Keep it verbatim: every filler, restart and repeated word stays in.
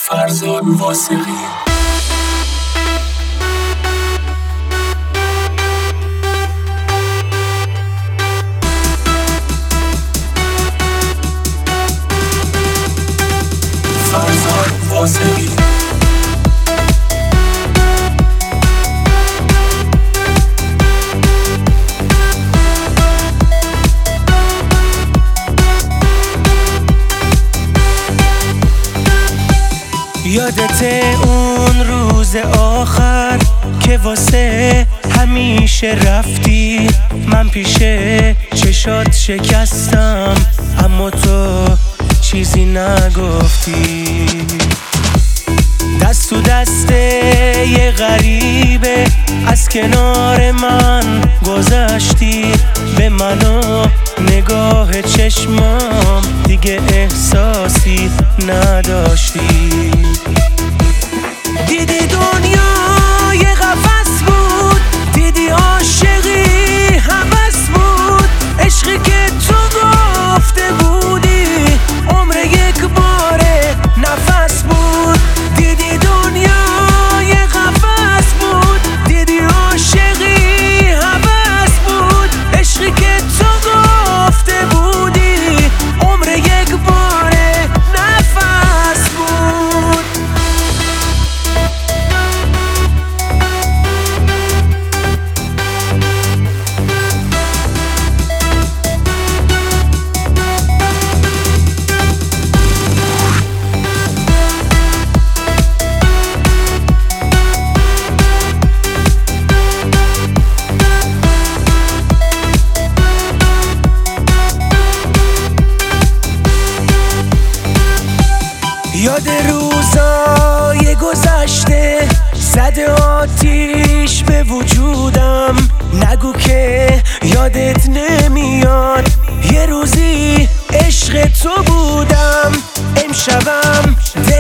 فرزاد واسقی. فرزاد واسقی. یادت اون روز آخر که واسه همیشه رفتی، من پیش چشات شکستم اما تو چیزی نگفتی. دست تو دست یه غریبه از کنار من گذشتی، به منو نگاه چشمام دیگه احساسی نداشتی. دیدی دنیا یه قفس بود، دیدی عاشقی هوس بود، عشقی که تو گفته بودی عمر یک باره نفس بود. دیدی دنیا یه قفس بود، دیدی عاشقی هوس بود، عشقی که تو گفته بودی عمر یک باره نفس بود. یاد روزای گذشته زده آتیش به وجودم، نگو که یادت نمیاد یه روزی عشق تو بودم. امشبم